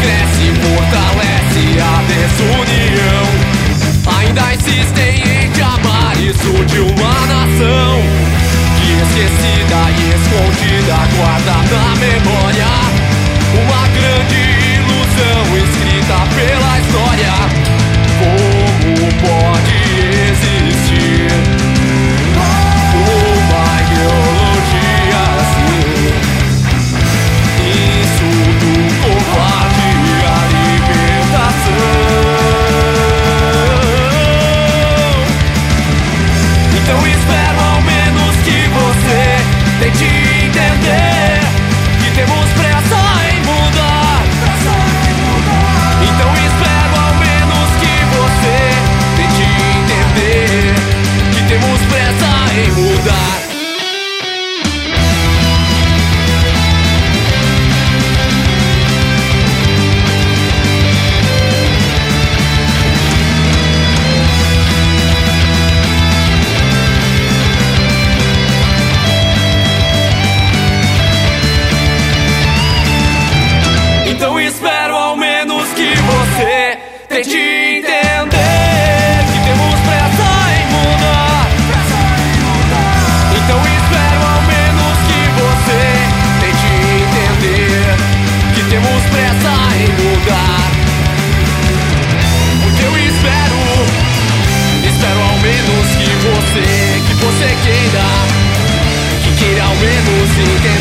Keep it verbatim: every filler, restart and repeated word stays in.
cresce e fortalece a desunião. Ainda insistem em te amar, isso de uma nação que esquecida e escondida guarda na memória uma grande ilusão escrita pela história. Como pode existir uma ideologia assim? Insulto, covarde, a libertação. Então espero ao menos que você tente entender que temos pressa em mudar. Então espero ao menos que você tente entender que temos pressa em mudar. Então espero ao menos que você tente entender que temos pressa em mudar. Então espero ao menos que você tente entender que temos pressa em mudar. Porque eu espero, espero ao menos que você, que você queira, que queira ao menos entender